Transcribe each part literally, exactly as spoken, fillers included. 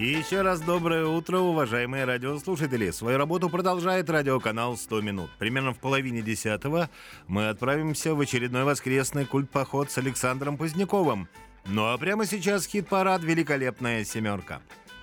И еще раз доброе утро, уважаемые радиослушатели. Свою работу продолжает радиоканал сто минут. Примерно в половине десятого мы отправимся в очередной воскресный культ-поход с Александром Поздняковым. Ну а прямо сейчас хит-парад «Великолепная семерка».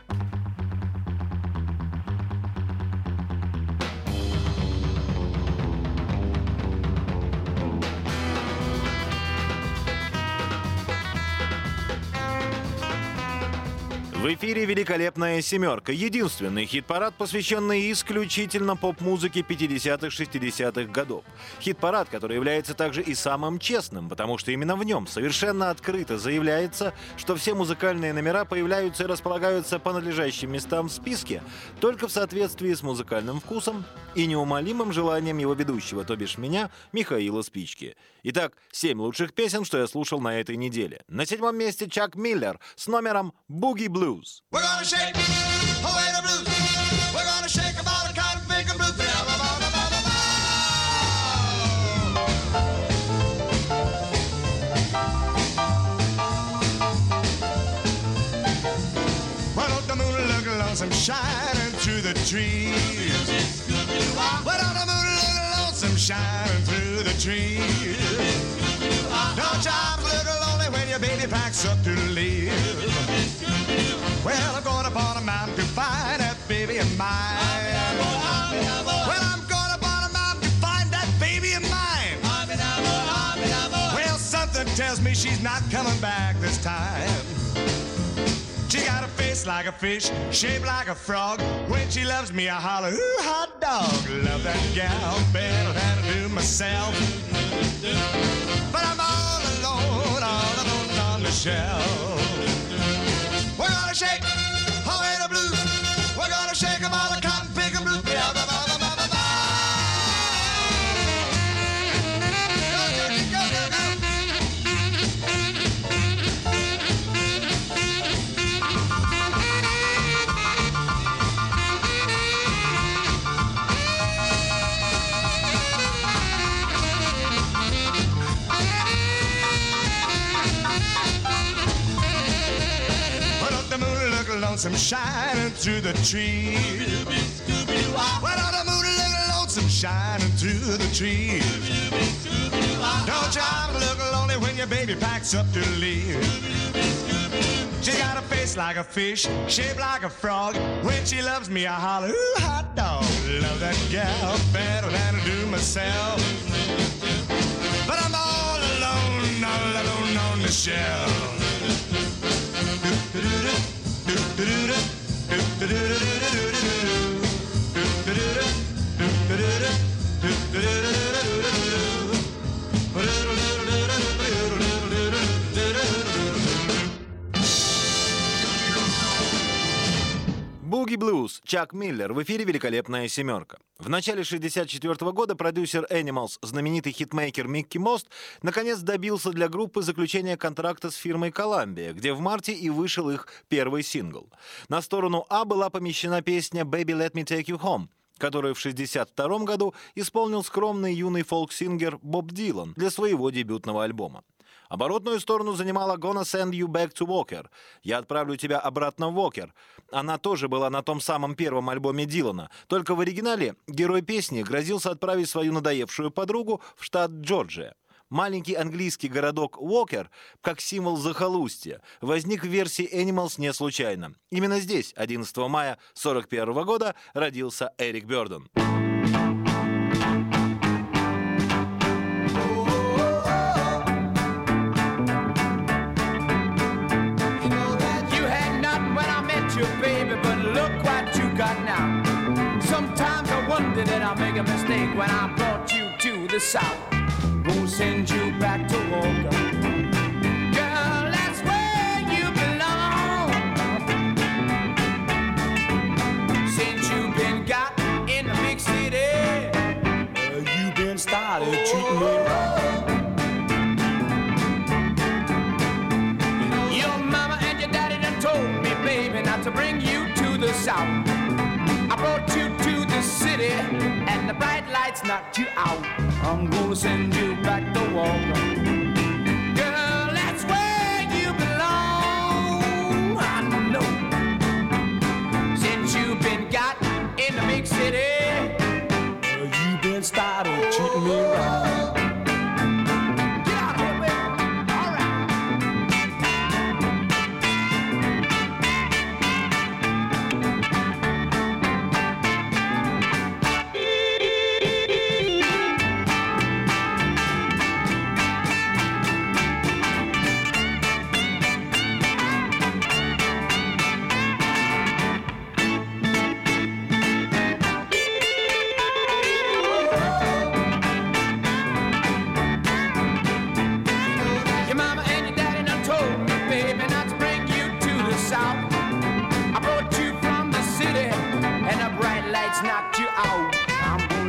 В эфире «Великолепная семерка». Единственный хит-парад, посвященный исключительно поп-музыке пятидесятых-шестидесятых годов. Хит-парад, который является также и самым честным, потому что именно в нем совершенно открыто заявляется, что все музыкальные номера появляются и располагаются по надлежащим местам в списке только в соответствии с музыкальным вкусом и неумолимым желанием его ведущего, то бишь меня, Михаила Спички. Итак, семь лучших песен, что я слушал на этой неделе. На седьмом месте Чак Миллер с номером «Boogie Blues». We're gonna shake away the blues. We're gonna shake about a cotton pickin' blues. Why don't the moon look lonesome shining through the trees? Why don't the moon look lonesome shining through the trees? Don't you look lonely when your baby packs up to leave? Well, I'm going up on a mountain to find that baby of mine. Well, I'm going up on a mountain to find that baby of mine. Well, something tells me she's not coming back this time. She got a face like a fish, shaped like a frog. When she loves me, I holler, ooh, hot dog. Love that gal better than I do myself. But I'm all alone, all alone on the shelf. We're gonna shake away the blues. We're gonna shake 'em all the cotton pickin' blues. Yeah, ba, ba, ba, ba, ba, ba. Go, Jackie, go, go, go. Lonesome shining through the trees. Well, on the moon look lonesome shining through the trees. Don't you look lonely when your baby packs up to leave? She got a face like a fish, shaped like a frog. When she loves me, I holler, ooh, hot dog. Love that gal better than I do myself. But I'm all alone, all alone on the shelf. Boogie Blues, Чак Миллер, в эфире «Великолепная семерка». В начале шестьдесят четвёртого года продюсер Animals, знаменитый хитмейкер Микки Мост, наконец добился для группы заключения контракта с фирмой Columbia, где в марте и вышел их первый сингл. На сторону А была помещена песня «Baby, let me take you home», которую в шестьдесят втором году исполнил скромный юный фолк-сингер Боб Дилан для своего дебютного альбома. Оборотную сторону занимала «Gonna send you back to Walker» — «Я отправлю тебя обратно в Walker». Она тоже была на том самом первом альбоме Дилана, только в оригинале герой песни грозился отправить свою надоевшую подругу в штат Джорджия. Маленький английский городок Уокер, как символ захолустья, возник в версии Animals не случайно. Именно здесь, одиннадцатого мая сорок первого года, родился Эрик Бёрден. Baby, but look what you got now. Sometimes I wonder that I make a mistake when I brought you to the South. Gonna send you back to Walker. Girl, that's where you belong. Since you've been got in the big city, uh, you've been started treating me wrong. Your mama and your daddy done told me, baby, not to bring you to the South. I brought you to the city, and the bright lights knocked you out. I'm gonna send you back to Walker. Girl, that's where you belong. I know.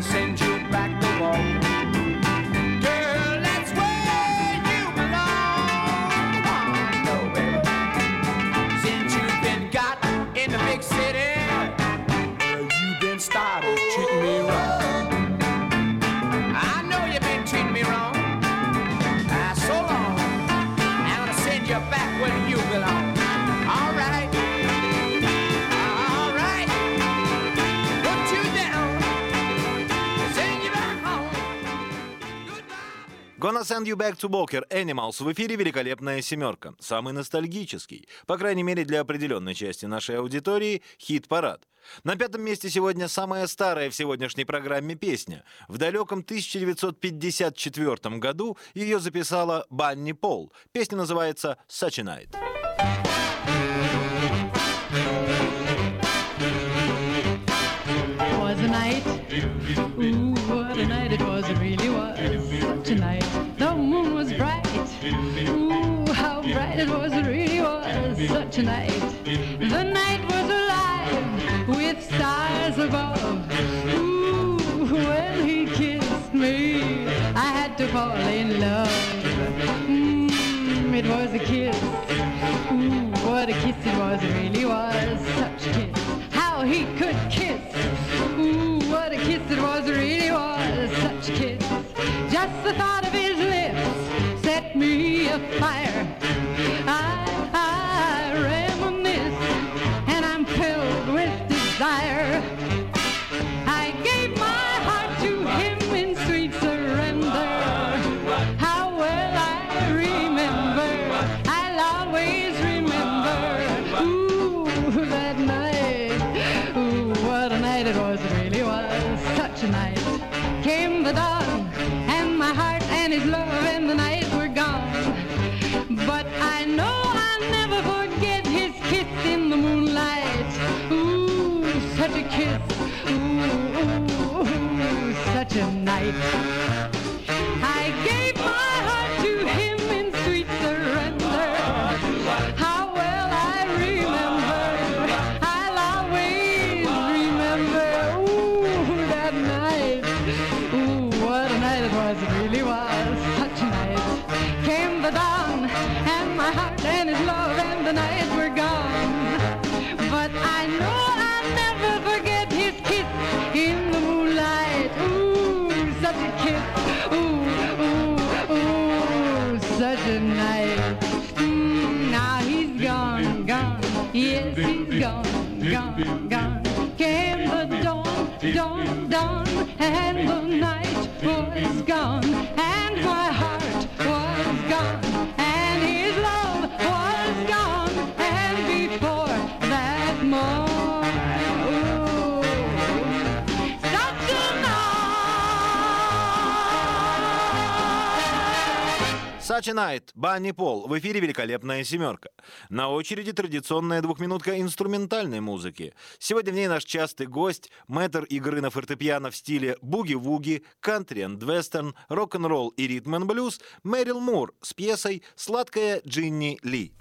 gonna send you back to Walker. Girl, that's where you belong. Oh, no, baby. Since you've been got in the big city, well, you've been started treating me wrong. I know you've been treating me wrong. Ah, so long. I'm gonna send you back where you belong. All right. All right. Put you down. Send you back home. Goodbye. Gonna Send You Back to Walker, Animals. В эфире великолепная семерка. Самый ностальгический, по крайней мере для определенной части нашей аудитории, хит-парад. На пятом месте сегодня самая старая в сегодняшней программе песня. В далеком тысяча девятьсот пятьдесят четвёртом году ее записала Банни Пол. Песня называется «Such a Night». Was a night, ooh, what a night it was, it really was such a night. The moon was bright, ooh, how bright it was, it really was such a night. The night was alive with stars above, ooh, when he kissed me, I had to fall in love. Mm, it was a kiss, ooh, what a kiss it was, it really was such a kiss. How he could kiss, ooh, what a kiss it was, it really was such a kiss. Just the thought of his lips set me afire. I, I reminisce, and I'm filled with desire. I gave my heart to him in sweet surrender. How well I remember, I'll always remember, ooh, that night. Ooh, what a night it was, it really was such a night. Came the dawn, and my heart and his love and the night were gone. But I know I'll never forget his kiss in the moonlight. Ooh, such a kiss, ooh, ooh, ooh, such a night. I gave my heart to him in sweet surrender. How well I remember, I'll always remember, ooh, that night. Ooh, what a night it was, it really was such a night. Came the dawn, and my heart and his love and the night were gone. But I know I'll never forget his kiss in the moonlight. Ooh, such a kiss, ooh, ooh, ooh, such a night. Mm, now he's gone, gone, yes, he's gone, gone, gone. Came the dawn, dawn, dawn, and the night was gone, and my heart was gone, and his love was gone, and before that morn, ooh, such a night. Such a Night, Банни Пол. В эфире великолепная семерка. На очереди традиционная двухминутка инструментальной музыки. Сегодня в ней наш частый гость, мэтр игры на фортепиано в стиле буги-вуги, кантри энд вестерн, рок-н-ролл и ритм-н-блюз Мэрил Мур с пьесой «Сладкая Джинни Ли».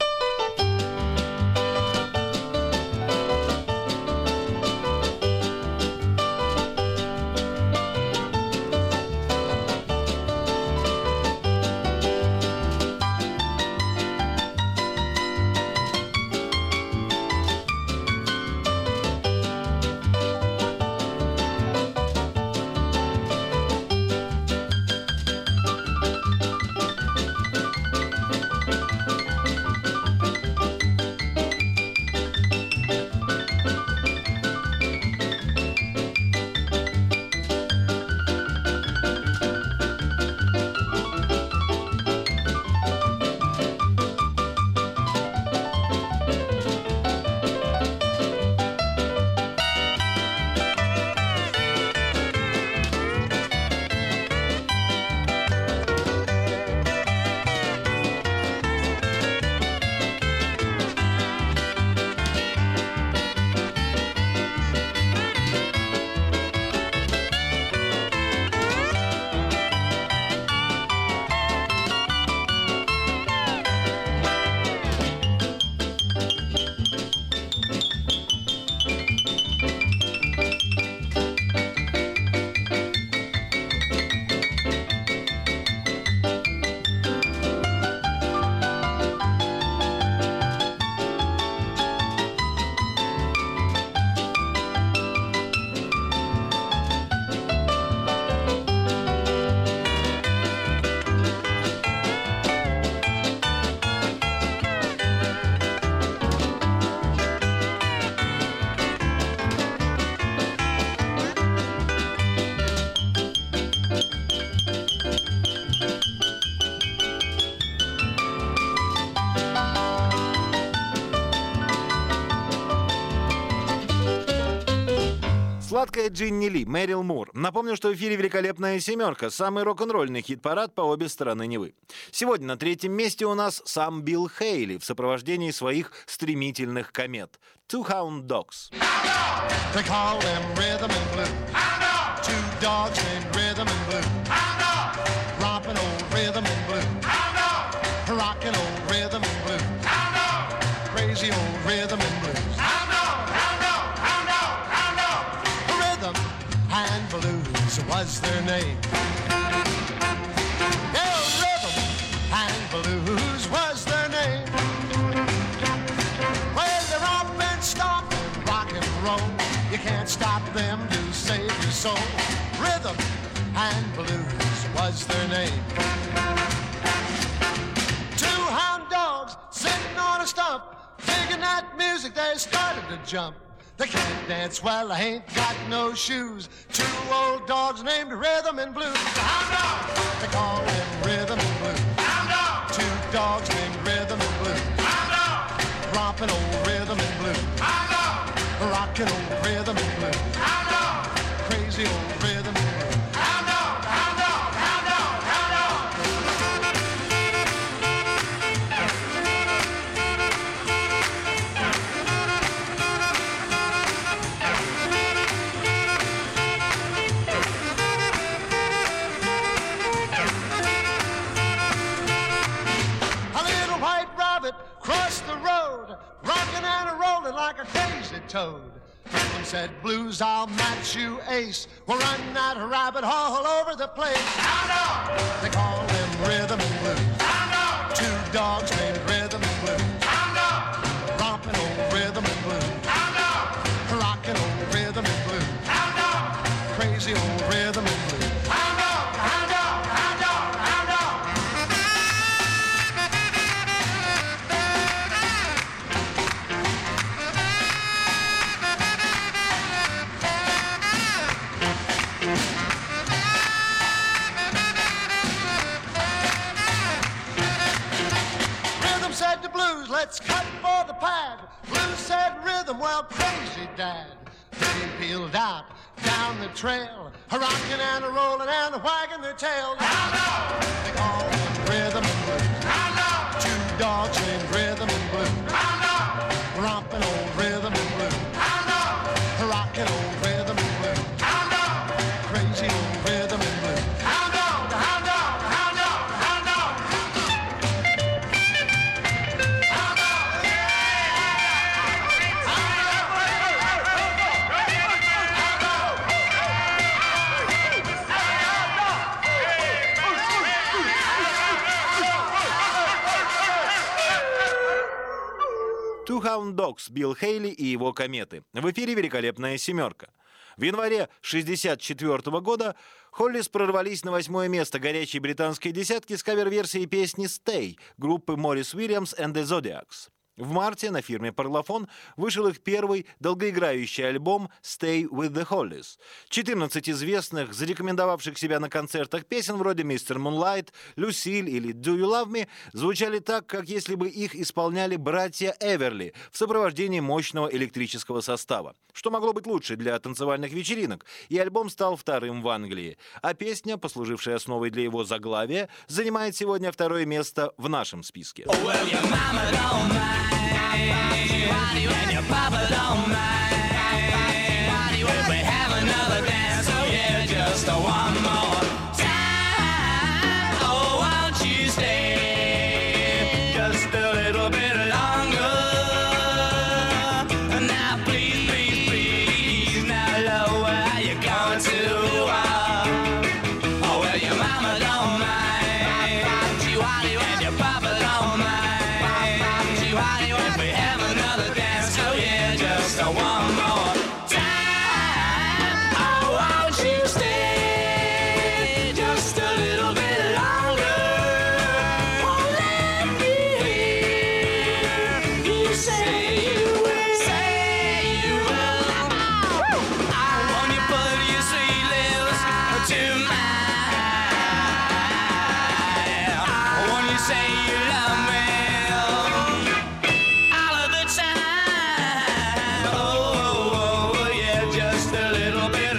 Сладкая Джинни Ли, Мэрил Мур. Напомню, что в эфире «Великолепная семерка», самый рок-н-ролльный хит-парад по обе стороны Невы. Сегодня на третьем месте у нас сам Билл Хейли в сопровождении своих стремительных комет. Two Hound Dogs. They call them rhythm and blue. Two dogs named rhythm and blue. Romping old rhythm and blue. Rocking old rhythm and blue. Crazy old rhythm and blues. Rhythm and blues was their name. Yeah, rhythm and blues was their name. Well, they romp and stomp and rock and roll. You can't stop them to save your soul. Rhythm and blues was their name. Two hound dogs sitting on a stump, digging that music, they started to jump. They can't dance, well, they ain't got no shoes. Two old dogs named Rhythm and Blues. Hound dogs! They call them Rhythm and Blues. Hound dogs! Two dogs named Rhythm and Blues. Hound dogs! Romping old Rhythm and Blues. Hound dogs! Rocking old Rhythm and Blues. Hound dogs! Crazy old Rhythm and Blues. Hound dogs! Hound dogs! Hound dogs! Hound dogs! Crossed the road, rocking and a rolling like a crazy toad. Rhythm said, blues, I'll match you ace. We'll run that rabbit all over the place. Hound dog! They call them Rhythm and Blues. Hound dog! Two dogs named Rhythm and Blues. Hound dog! Romping old Rhythm and Blues. Hound dog! Rocking old Rhythm and Blues. Hound dog! Crazy old Rhythm and Blues. Hound dog! Hound dog! Hound dog! Hound dog! Said to blues, let's cut for the pad. Blues said rhythm, well, crazy dad. They peeled out down the trail, a rocking and a rolling and a wagging their tails. Hound dog! They call them Rhythm and Blues. Hound dog! Two dogs named Rhythm and Blues. Hound dog! Romping old Rhythm and Blues. Hound dog! Rocking old Rhythm and Blues. Hound dog! Crazy old Rhythm and Blues. Hound dog! Hound dog! Hound dog! Hound dog! Two Hound Dogs, Билл Хейли и его кометы. В эфире «Великолепная семерка». В январе шестьдесят четвёртого года Холлис прорвались на восьмое место горячей британской десятки с кавер-версией песни «Stay» группы Моррис Уильямс and the Zodiacs. В марте на фирме Parlophone вышел их первый долгоиграющий альбом «Stay with the Hollies». четырнадцать известных, зарекомендовавших себя на концертах песен вроде «Мистер Moonlight», «Lucille» или «Do You Love Me» звучали так, как если бы их исполняли братья Эверли в сопровождении мощного электрического состава. Что могло быть лучше для танцевальных вечеринок, и альбом стал вторым в Англии. А песня, послужившая основой для его заглавия, занимает сегодня второе место в нашем списке. Oh, well, your mama don't mind. And your papa don't mind. If we have another dance, oh yeah, just a one more time. Oh, won't you stay just a little bit longer? Now please, please, please, now love, where are you going to? Oh, well, your mama don't mind. And your papa don't mind. If we have another dance, oh yeah, just a one more time. Oh, won't you stay just a little bit longer? Oh, let me hear you say you will. Say you will. I want you put your sweet lips to mine. I want you say you love me. Just a little bit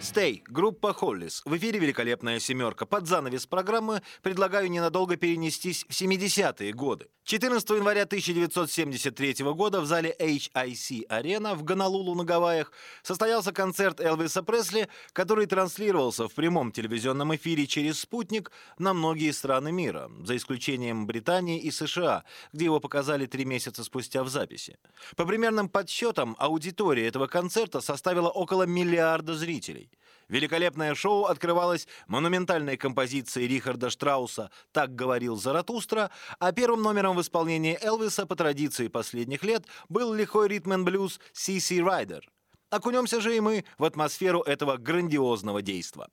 Stay, группа Hollies. В эфире «Великолепная семерка». Под занавес программы предлагаю ненадолго перенестись в семидесятые годы. четырнадцатого января тысяча девятьсот семьдесят третьего года в зале эйч ай си Arena в Гонолулу на Гавайях состоялся концерт Элвиса Пресли, который транслировался в прямом телевизионном эфире через спутник на многие страны мира, за исключением Британии и США, где его показали три месяца спустя в записи. По примерным подсчетам, аудитория этого концерта составила около миллиарда зрителей. Великолепное шоу открывалось монументальной композицией Рихарда Штрауса «Так говорил Заратустра», а первым номером в исполнении Элвиса по традиции последних лет был лихой ритм-н-блюз «си си Rider». Окунемся же и мы в атмосферу этого грандиозного действа.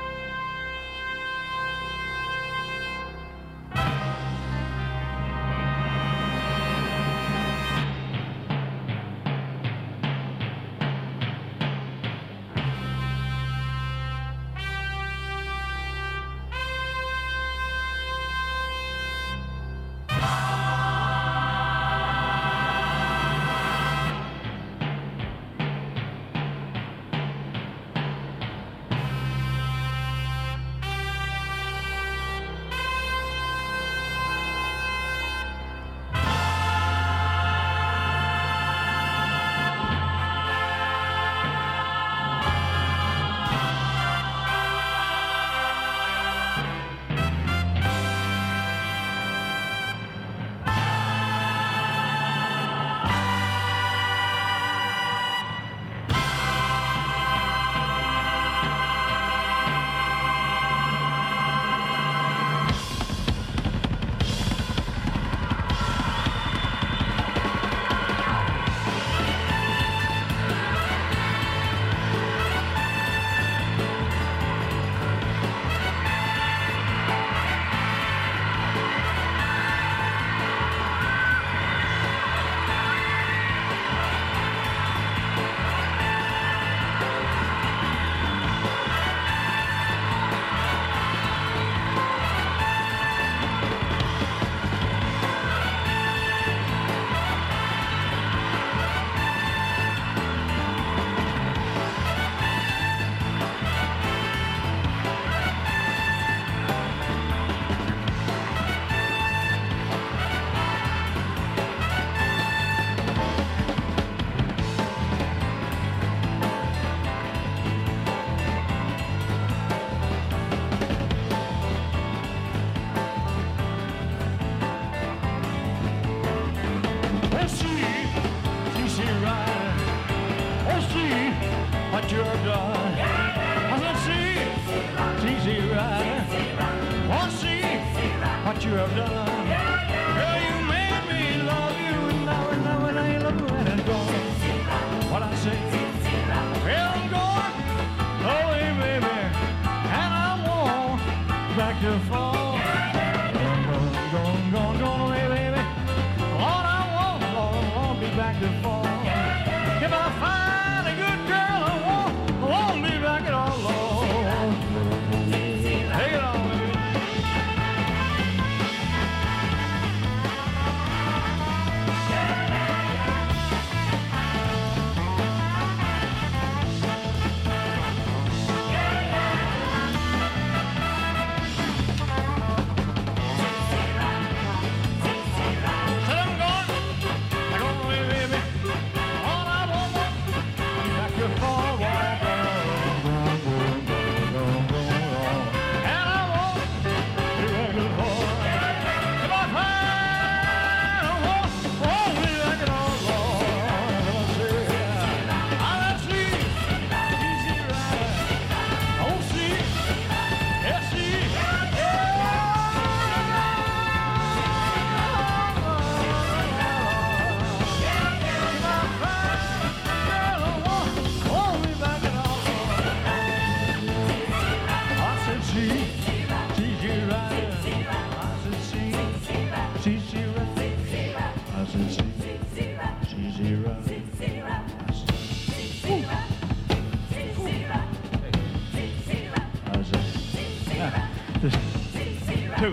Two,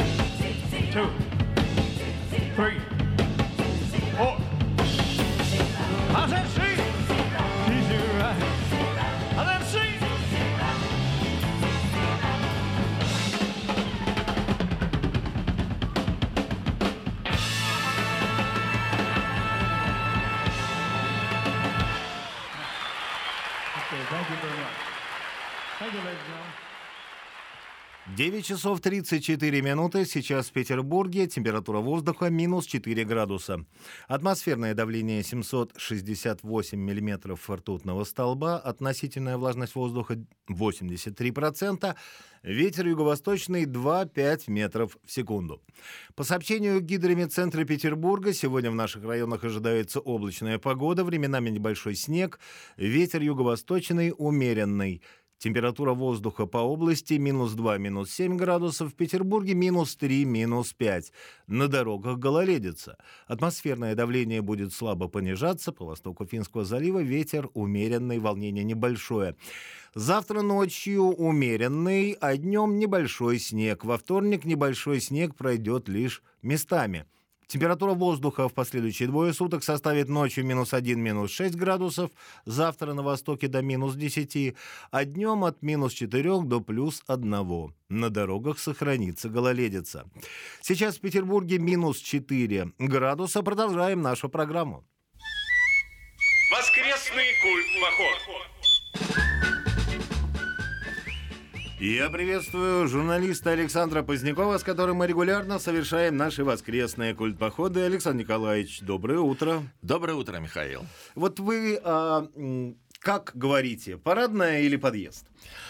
two, three, four. I said, see, she's right. I said, see, very much. Thank you, ladies and gentlemen. девять часов тридцать четыре минуты. Сейчас в Петербурге температура воздуха минус четыре градуса. Атмосферное давление семьсот шестьдесят восемь миллиметров ртутного столба. Относительная влажность воздуха восемьдесят три процента. Ветер юго-восточный два-пять метров в секунду. По сообщению Гидрометцентра Петербурга, сегодня в наших районах ожидается облачная погода, временами небольшой снег. Ветер юго-восточный умеренный. Температура воздуха по области минус два, минус семь градусов, в Петербурге минус три, минус пять. На дорогах гололедица. Атмосферное давление будет слабо понижаться, по востоку Финского залива ветер умеренный, волнение небольшое. Завтра ночью умеренный, а днем небольшой снег. Во вторник небольшой снег пройдет лишь местами. Температура воздуха в последующие двое суток составит ночью минус один, минус шесть градусов, завтра на востоке до минус десяти, а днем от минус четырех до плюс одного. На дорогах сохранится гололедица. Сейчас в Петербурге минус четыре градуса. Продолжаем нашу программу. Воскресный культ-поход. Я приветствую журналиста Александра Позднякова, с которым мы регулярно совершаем наши воскресные культпоходы. Александр Николаевич, доброе утро. Доброе утро, Михаил. Вот вы а, как говорите, парадная или подъезд?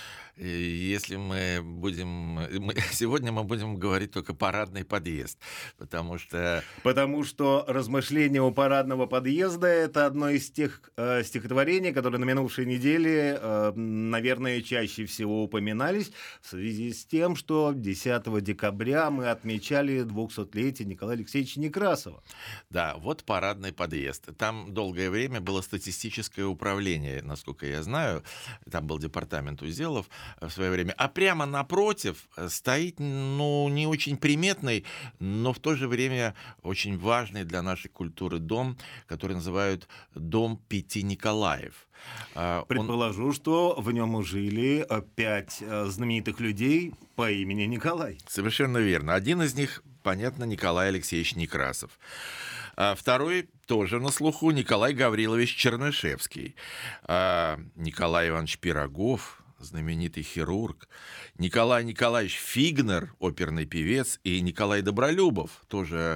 Если мы будем... Мы, сегодня мы будем говорить только парадный подъезд, потому что... Потому что размышления у парадного подъезда — это одно из тех э, стихотворений, которые на минувшей неделе, э, наверное, чаще всего упоминались в связи с тем, что десятого декабря мы отмечали двухсотлетие Николая Алексеевича Некрасова. Да, вот парадный подъезд. Там долгое время было статистическое управление, насколько я знаю. Там был департамент Узелов в свое время, а прямо напротив стоит, ну, не очень приметный, но в то же время очень важный для нашей культуры дом, который называют «Дом Пяти Николаев». Предположу, Он... что в нем жили пять знаменитых людей по имени Николай. Совершенно верно. Один из них, понятно, Николай Алексеевич Некрасов. А второй тоже на слуху — Николай Гаврилович Чернышевский. А Николай Иванович Пирогов, знаменитый хирург, Николай Николаевич Фигнер, оперный певец, и Николай Добролюбов, тоже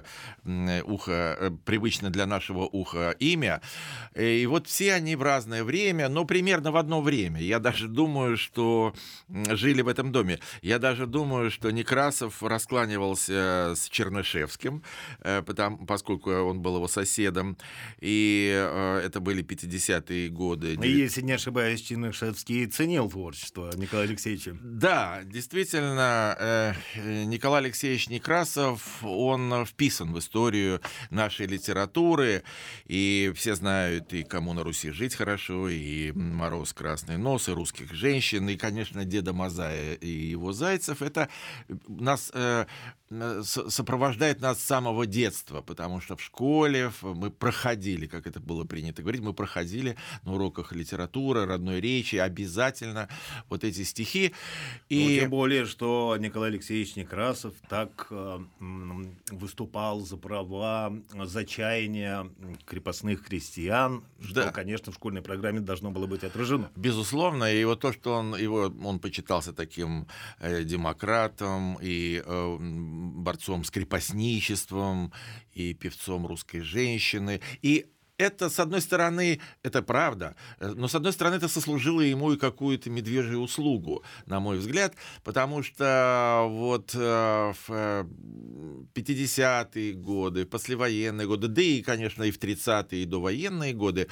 ухо, привычно для нашего уха имя. И вот все они в разное время, но примерно в одно время. Я даже думаю, что жили в этом доме. Я даже думаю, что Некрасов раскланивался с Чернышевским, потому, поскольку он был его соседом, и это были пятидесятые годы. И, если не ошибаюсь, Чернышевский ценил творчество Николая Алексеевича. Да, действительно, Николай Алексеевич Некрасов, он вписан в историю нашей литературы, и все знают и «Кому на Руси жить хорошо», и «Мороз, красный нос», и «Русских женщин», и, конечно, «Деда Мазая» и его «Зайцев». Это нас... сопровождает нас с самого детства, потому что в школе мы проходили, как это было принято говорить, мы проходили на уроках литературы, родной речи обязательно вот эти стихи. И... Ну, тем более, что Николай Алексеевич Некрасов так э, выступал за права, за чаяния крепостных крестьян, что, да, конечно, в школьной программе должно было быть отражено. Безусловно, и вот то, что он, его, он почитался таким э, демократом и э, борцом с крепостничеством и певцом русской женщины. И это, с одной стороны, это правда, но, с одной стороны, это сослужило ему и какую-то медвежью услугу, на мой взгляд, потому что вот в пятидесятые годы, послевоенные годы, да и, конечно, и в тридцатые и довоенные годы,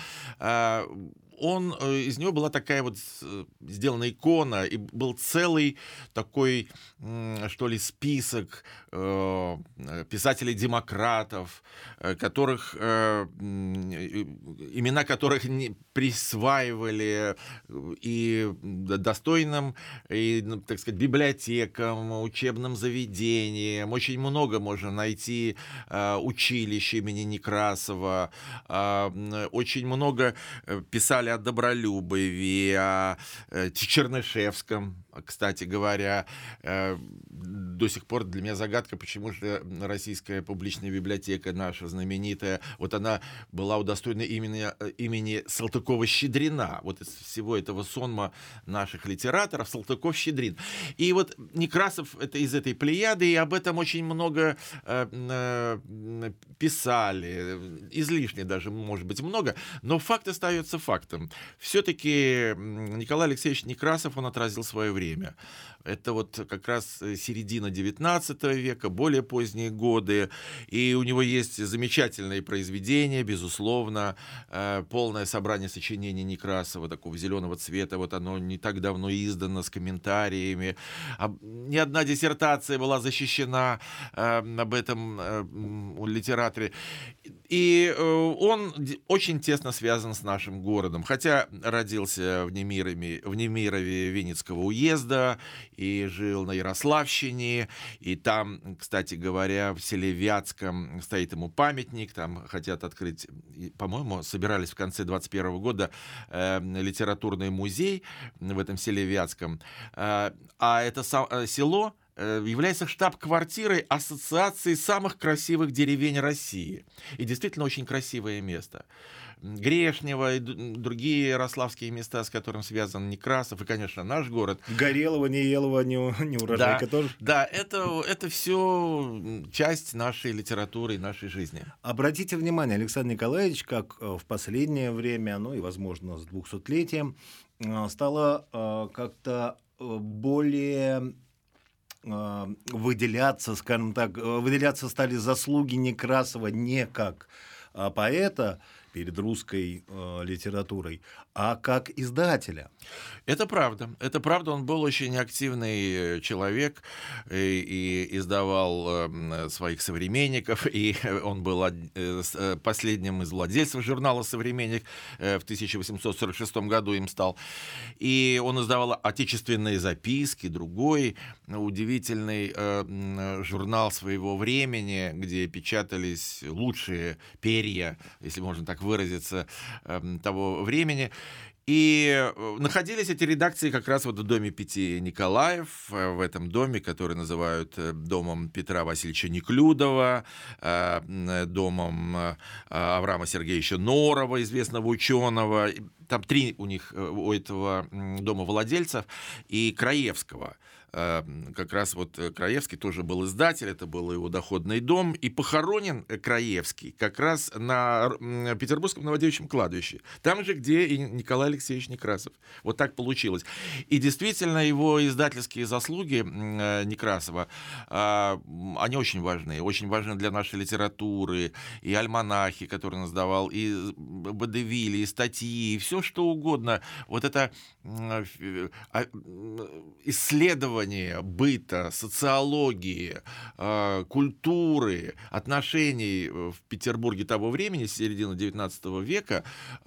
он, из него была такая вот сделана икона, и был целый такой, что ли, список э, писателей-демократов, которых, э, имена которых не присваивали и достойным, и, так сказать, библиотекам, учебным заведениям. Очень много можно найти э, училищ имени Некрасова, э, очень много писали о Добролюбове, о Чернышевском, Кстати говоря, до сих пор для меня загадка, почему же Российская публичная библиотека наша знаменитая, вот она была удостоена имени, имени Салтыкова-Щедрина. Вот из всего этого сонма наших литераторов Салтыков-Щедрин. И вот Некрасов это из этой плеяды, и об этом очень много э, э, писали, излишне даже, может быть, много, но факт остается фактом. Все-таки Николай Алексеевич Некрасов, он отразил свое время. Это вот как раз середина девятнадцатого века, более поздние годы, и у него есть замечательные произведения, безусловно, полное собрание сочинений Некрасова, такого зеленого цвета, вот оно не так давно издано, с комментариями, ни одна диссертация была защищена об этом литераторе, и он очень тесно связан с нашим городом, хотя родился в Немирове, в Немирове Винницкого уезда, и жил на Ярославщине, и там, кстати говоря, в селе Вятском стоит ему памятник, там хотят открыть, по-моему, собирались в конце двадцать первого года э, литературный музей в этом селе Вятском, э, а это са- село является штаб-квартирой Ассоциации самых красивых деревень России. И действительно очень красивое место. Грешнево и другие ярославские места, с которым связан Некрасов, и, конечно, наш город. Горелого, Неелова, Неурожайка да, тоже. Да, это, это все часть нашей литературы и нашей жизни. Обратите внимание, Александр Николаевич, как в последнее время, ну и, возможно, с двухсотлетием, стало как-то более... выделяться, скажем так, выделяться стали заслуги Некрасова не как поэта перед русской э, литературой, а как издателя. Это правда. Это правда. Он был очень активный человек и, и издавал э, своих современников, и он был э, последним из владельцев журнала «Современник», э, в тысяча восемьсот сорок шестом году им стал. И он издавал «Отечественные записки», другой удивительный э, журнал своего времени, где печатались лучшие перья, если можно так выразиться, э, того времени. И находились эти редакции как раз вот в доме пяти Николаев, в этом доме, который называют домом Петра Васильевича Неклюдова, домом Авраама Сергеевича Норова, известного ученого. Там три у них, у этого дома владельцев, и Краевского. Как раз вот Краевский тоже был издатель, это был его доходный дом, и похоронен Краевский как раз на Петербургском Новодевичьем кладбище, там же, где и Николай Алексеевич Некрасов. Вот так получилось. И действительно, его издательские заслуги Некрасова, они очень важны, очень важны для нашей литературы, и альманахи, которые он издавал, и водевили, и статьи, и все что угодно. Вот это исследование быта, социологии, культуры, отношений в Петербурге того времени, с середины девятнадцатого века,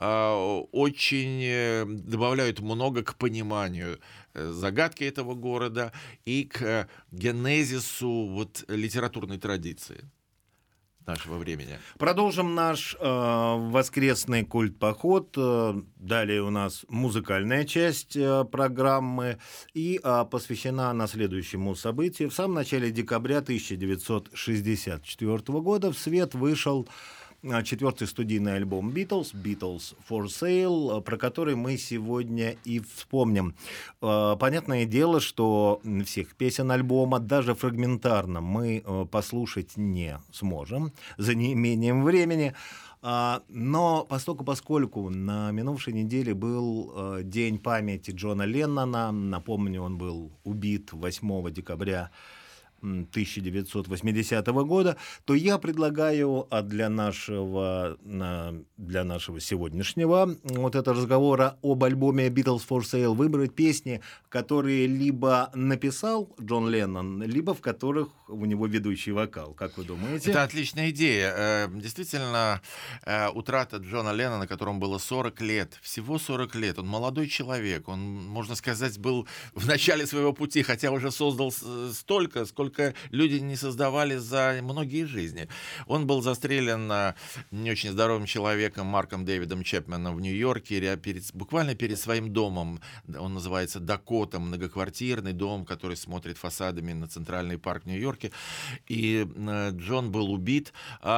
очень добавляют много к пониманию загадки этого города и к генезису вот литературной традиции нашего времени. Продолжим наш э, воскресный культ-поход. Далее у нас музыкальная часть э, программы, и э, посвящена она следующему событию. В самом начале декабря тысяча девятьсот шестьдесят четвёртого года в свет вышел четвертый студийный альбом Beatles, Beatles for Sale, про который мы сегодня и вспомним. Понятное дело, что всех песен альбома, даже фрагментарно, мы послушать не сможем за неимением времени. Но поскольку, поскольку на минувшей неделе был День памяти Джона Леннона, напомню, он был убит восьмого декабря тысяча девятьсот восьмидесятого года, то я предлагаю а для нашего, для нашего сегодняшнего вот этого разговора об альбоме Beatles for Sale выбрать песни, которые либо написал Джон Леннон, либо в которых у него ведущий вокал. Как вы думаете? Это отличная идея. Действительно, утрата Джона Леннона, которому было сорок лет, всего сорок лет, он молодой человек, он, можно сказать, был в начале своего пути, хотя уже создал столько, сколько сколько люди не создавали за многие жизни. Он был застрелен не очень здоровым человеком Марком Дэвидом Чепменом в Нью-Йорке, перед, буквально перед своим домом. Он называется Дакота, многоквартирный дом, который смотрит фасадами на Центральный парк в Нью-Йорке. И Джон был убит,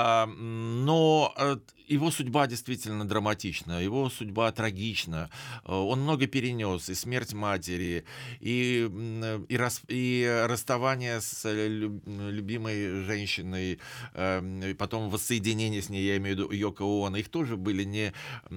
но его судьба действительно драматична, его судьба трагична. Он много перенес, и смерть матери, и, и, рас, и расставание с любимой женщиной, и потом воссоединение с ней, я имею в виду Йоко Оно. Их тоже были не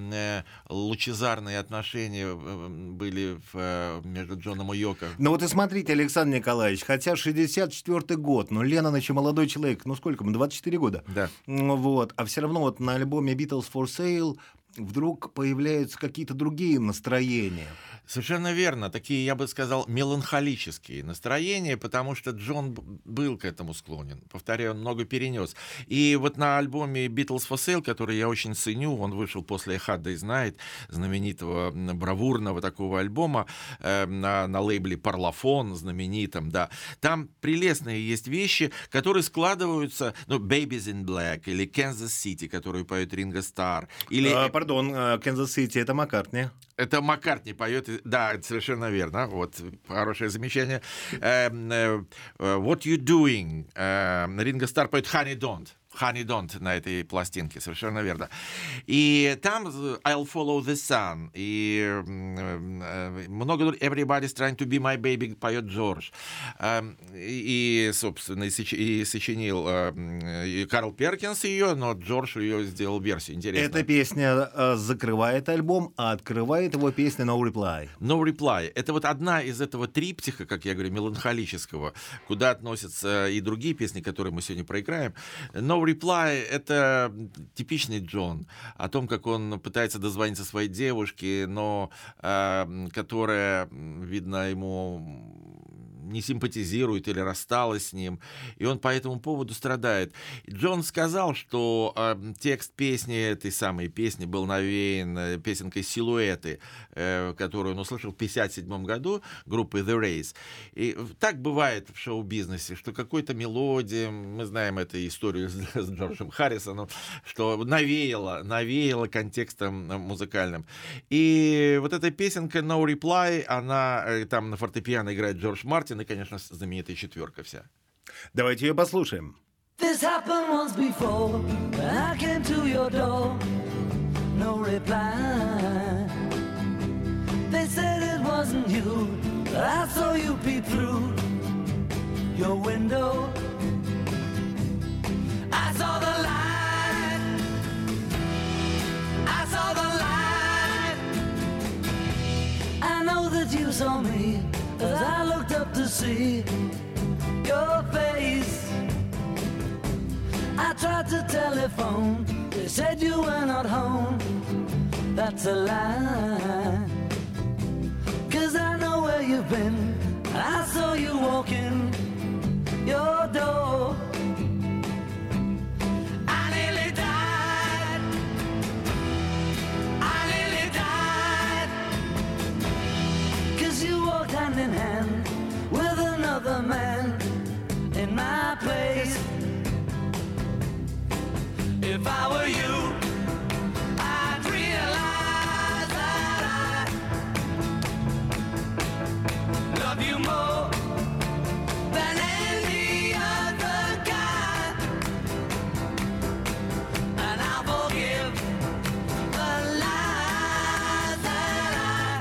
лучезарные отношения были в, между Джоном и Йоко. Ну вот и смотрите, Александр Николаевич, хотя шестьдесят четвёртый год, но Леннон еще молодой человек, ну сколько ему, двадцать четыре года? Да. Вот, а все равно вот на альбоме Beatles for Sale вдруг появляются какие-то другие настроения. Совершенно верно. Такие, я бы сказал, меланхолические настроения, потому что Джон был к этому склонен. Повторяю, он много перенес. И вот на альбоме Beatles for Sale, который я очень ценю, он вышел после A Hard Day's Night, знаменитого бравурного такого альбома, э, на, на лейбле Parlophone знаменитом, да. Там прелестные есть вещи, которые складываются, ну, Babies in Black или Kansas City, которую поет Ринго Старр, или... А, пардон, Kansas City — это Маккартни. Это Маккартни поет, да, это совершенно верно, вот, хорошее замечание. Uh, uh, What You Doing? Uh, Ринго Старр поет Honey Don't. Honey Don't на этой пластинке, совершенно верно. И там I'll Follow the Sun, и uh, много Everybody's Trying to Be My Baby поет Джордж. Uh, и, собственно, и, соч, и сочинил uh, и Карл Перкинс ее, но Джордж ее сделал версию. Интересно. Эта песня uh, закрывает альбом, а открывает его песня No Reply. No Reply. Это вот одна из этого триптиха, как я говорю, меланхолического, куда относятся и другие песни, которые мы сегодня проиграем. No Reply — это типичный Джон, о том, как он пытается дозвониться своей девушке, но э, которая, видно, ему не симпатизирует или рассталась с ним, и он по этому поводу страдает. Джон сказал, что э, текст песни, этой самой песни, был навеян э, песенкой «Силуэты», э, которую он услышал в пятьдесят седьмом году группы The Rays. И так бывает в шоу-бизнесе, что какой-то мелодия, мы знаем эту историю с, с Джорджем Харрисоном, что навеяло, навеяло контекстом музыкальным. И вот эта песенка No Reply, она, э, там на фортепиано играет Джордж Мартин, и, конечно, знаменитая четверка вся. Давайте ее послушаем. This happened once before. I came to your door. No reply. They said it wasn't you, but I saw you peep through your window. I saw the light. I saw the light. I know that you saw me as I looked up to see your face. I tried to telephone, they said you were not home. That's a lie, 'cause I know where you've been. I saw you walking your door. I nearly died. I nearly died, 'cause you walked hand in hand with another man in my place. If I were you, I'd realize that I love you more than any other guy, and I'll forgive the lies that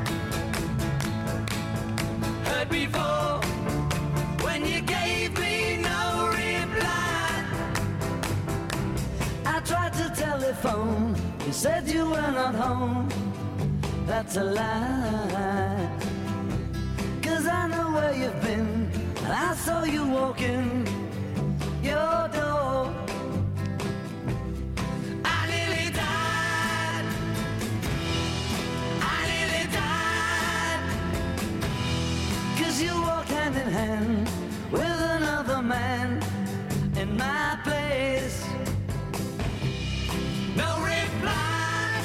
I heard before when you gave me no reply. I tried to telephone, you said you were not home. That's a lie, 'cause I know where you've been, and I saw you walking your door. I nearly died. I nearly died, 'cause you walked hand in hand with another man in my place. No reply,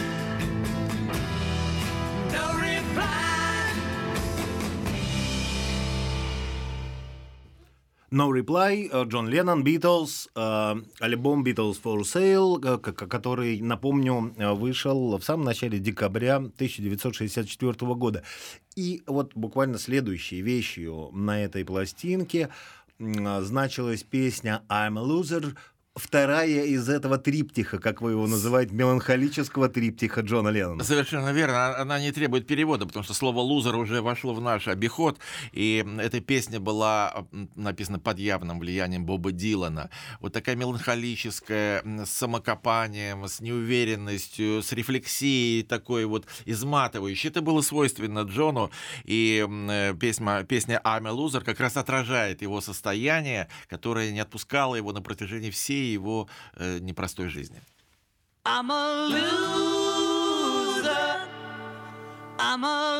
no reply. No Reply, э, Джон Леннон, Beatles, э, альбом Beatles for Sale, э, к- к- который, напомню, э, вышел в самом начале декабря тысяча девятьсот шестьдесят четвёртого года. И вот буквально следующей вещью на этой пластинке м, значилась песня «I'm a Loser», вторая из этого триптиха, как вы его называете, меланхолического триптиха Джона Леннона. Совершенно верно. Она не требует перевода, потому что слово «лузер» уже вошло в наш обиход, и эта песня была написана под явным влиянием Боба Дилана. Вот такая меланхолическая, с самокопанием, с неуверенностью, с рефлексией такой вот изматывающей. Это было свойственно Джону, и песня, песня «I'm a Loser» как раз отражает его состояние, которое не отпускало его на протяжении всей его э, непростой жизни. I'm a loser. I'm a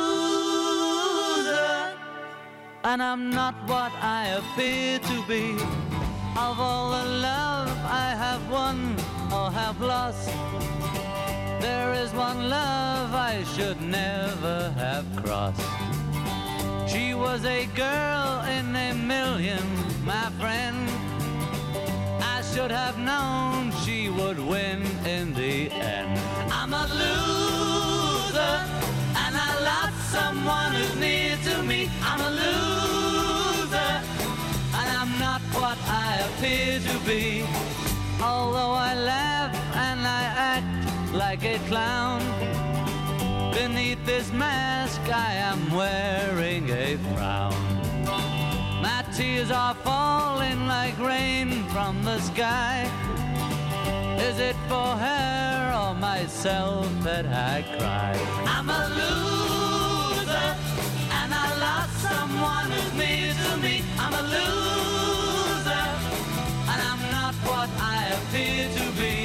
loser. And I'm not what I appear to be. Of all the love I have won or have lost, there is one love I should never have crossed. She was a girl in a million, my friend. I should have known she would win in the end. I'm a loser, and I lost someone who's near to me. I'm a loser, and I'm not what I appear to be. Although I laugh and I act like a clown, beneath this mask I am wearing a frown. My tears are falling like rain from the sky. Is it for her or myself that I cry? I'm a loser, and I lost someone who's near to me. I'm a loser, and I'm not what I appear to be.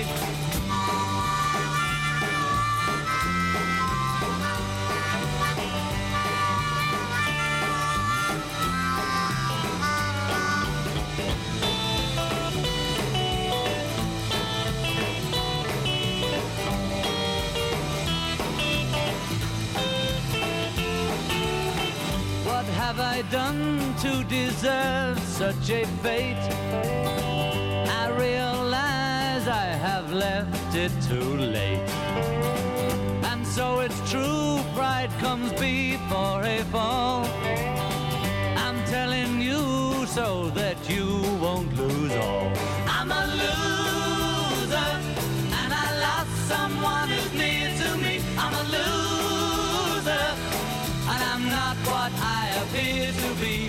What have I done to deserve such a fate? I realize I have left it too late. And so it's true, pride comes before a fall. I'm telling you so that you won't lose all. I'm a loser, and I lost someone who's near to me. I'm a loser, and I'm not what I appear to be.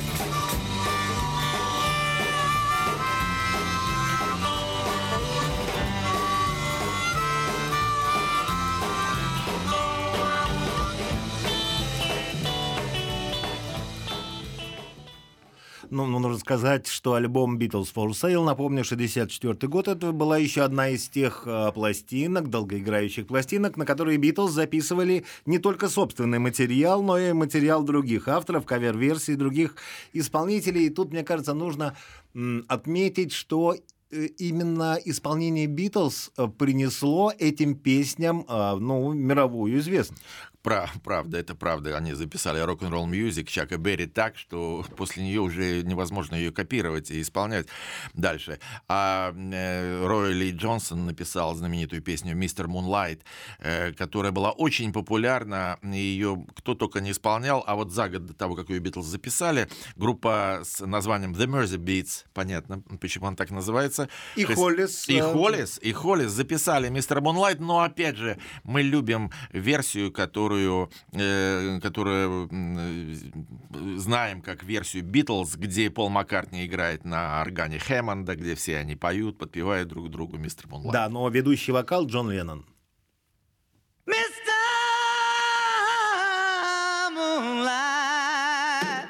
Ну, ну, нужно сказать, что альбом Beatles for Sale, напомню, шестьдесят четвёртый год, это была еще одна из тех э, пластинок, долгоиграющих пластинок, на которые Beatles записывали не только собственный материал, но и материал других авторов, кавер-версий других исполнителей. И тут, мне кажется, нужно м, отметить, что именно исполнение Beatles принесло этим песням э, ну, мировую известность. Правда, это правда. Они записали рок-н-ролл мьюзик Чака Берри так, что после нее уже невозможно ее копировать и исполнять дальше. А Рой Ли Джонсон написал знаменитую песню «Мистер Мунлайт», которая была очень популярна, ее кто только не исполнял, а вот за год до того, как ее Битлз записали, группа с названием The Mersey Beats, понятно, почему она так называется. И Холлис. И Холлис, и Холлис записали «Мистер Мунлайт», но опять же, мы любим версию, которую Которую, э, которую э, знаем как версию Битлз, где Пол Маккартни играет на органе Хэммонда, где все они поют, подпевают друг другу «Мистер Мунлайт». Да, но ведущий вокал Джон Леннон. Mister Moonlight,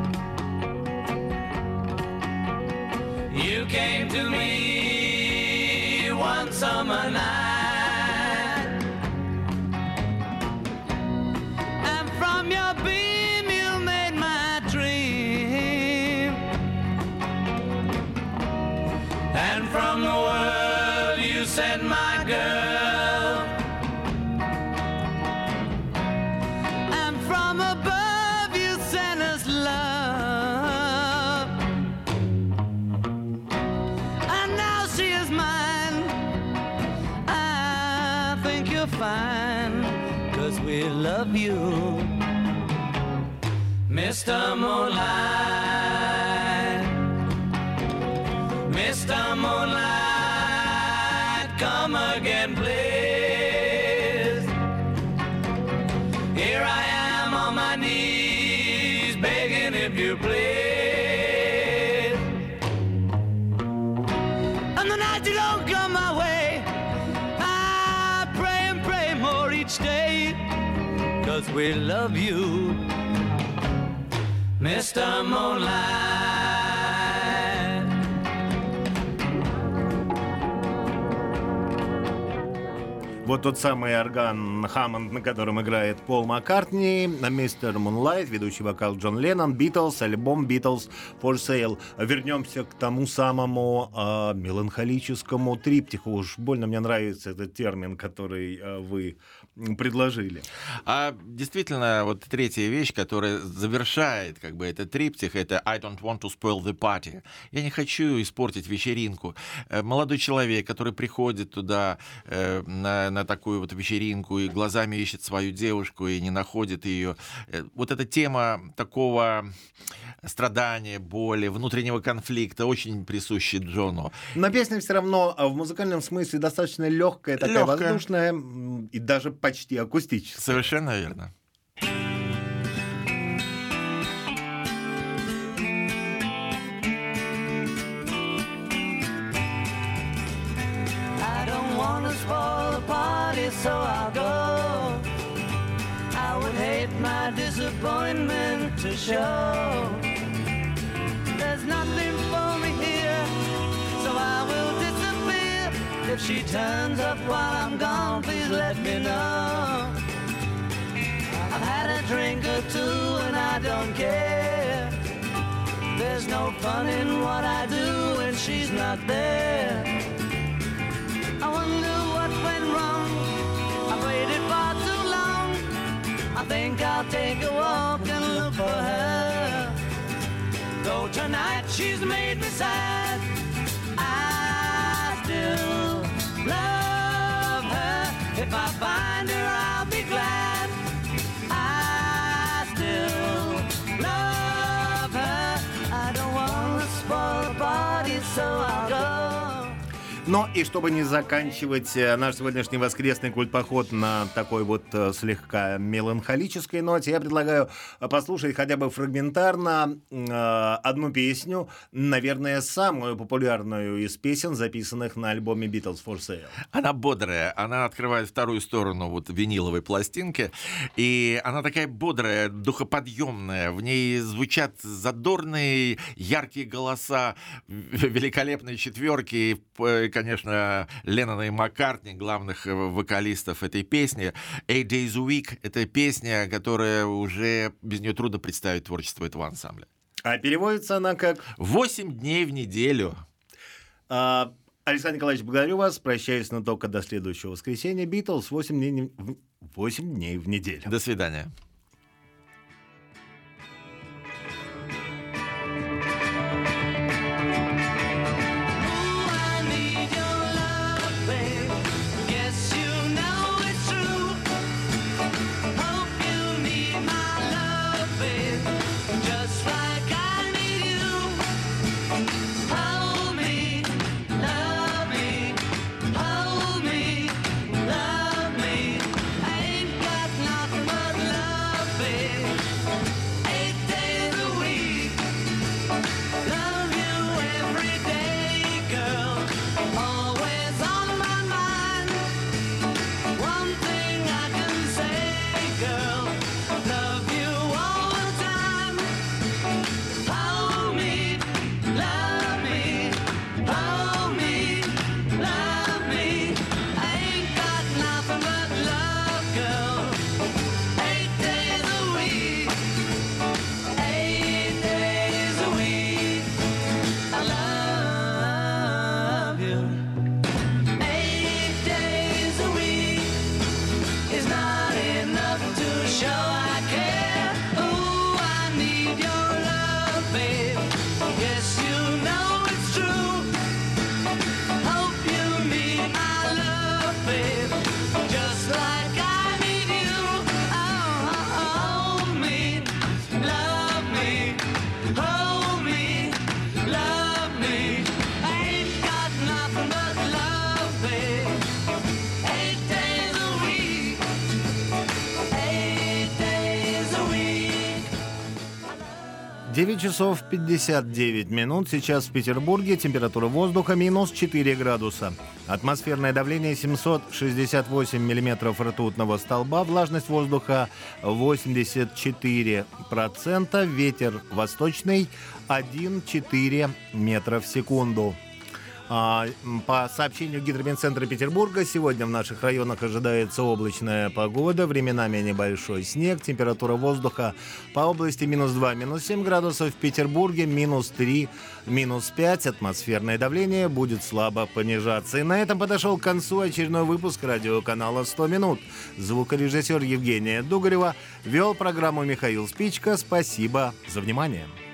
you came to me one summer night. From the world you sent my girl, and from above you sent us love. Mister Moonlight, Mister Moonlight, come again, please. Here I am on my knees, begging if you please. And the night you don't come my way, I pray and pray more each day, 'cause we love you, Mister Moonlight. Вот тот самый орган Хаммонд, на котором играет Пол Маккартни, мистер Мунлайт, ведущий вокал Джон Леннон, Битлз, альбом Beatles for Sale. Вернемся к тому самому э, меланхолическому триптиху. Уж больно мне нравится этот термин, который э, вы предложили. А действительно, вот третья вещь, которая завершает как бы этот триптих, это I don't want to spoil the party. Я не хочу испортить вечеринку. Молодой человек, который приходит туда э, на, на такую вот вечеринку и глазами ищет свою девушку и не находит ее. Вот эта тема такого страдания, боли, внутреннего конфликта очень присуща Джону. Но песня все равно в музыкальном смысле достаточно легкая, такая Лёгкая. воздушная и даже почти акустическая. Совершенно верно. I don't wanna spoil the party, so I'll go. I would hate my disappointment to show. There's nothing for me here, so I will disappear. If she turns up while I'm gone, please let me know. I've had a drink or two and I don't care. There's no fun in what I do when she's not there. I wonder what went wrong. I've waited far too long. I think I'll take a walk and look for her. Though tonight she's made me sad, I still love her. If I find her, I'll be glad. I still love her. I don't want to spoil the party, so I'll go. Но и чтобы не заканчивать э, наш сегодняшний воскресный культпоход на такой вот э, слегка меланхолической ноте, я предлагаю послушать хотя бы фрагментарно э, одну песню, наверное, самую популярную из песен, записанных на альбоме Beatles for Sale. Она бодрая, она открывает вторую сторону вот виниловой пластинки, и она такая бодрая, духоподъемная, в ней звучат задорные, яркие голоса, великолепные четверки, конечно, Леннона и Маккартни, главных вокалистов этой песни. Eight Days a Week — это песня, которая уже без нее трудно представить творчество этого ансамбля. А переводится она как... Восемь дней в неделю. А, Александр Николаевич, благодарю вас. Прощаюсь, но только до следующего воскресенья. Beatles восемь дней, восемь дней в неделю. До свидания. Love me, I ain't got nothing but love. девять часов пятьдесят девять минут. Сейчас в Петербурге температура воздуха минус четыре градуса. Атмосферное давление семьсот шестьдесят восемь миллиметров ртутного столба. Влажность воздуха восемьдесят четыре процента. Ветер восточный один целых четыре метра в секунду. По сообщению Гидромедцентра Петербурга, сегодня в наших районах ожидается облачная погода, временами небольшой снег, температура воздуха по области минус два, минус семь градусов, в Петербурге минус три, минус пять, атмосферное давление будет слабо понижаться. И на этом подошел к концу очередной выпуск радиоканала «сто минут». Звукорежиссер Евгения Дугарева, вел программу Михаил Спичка. Спасибо за внимание.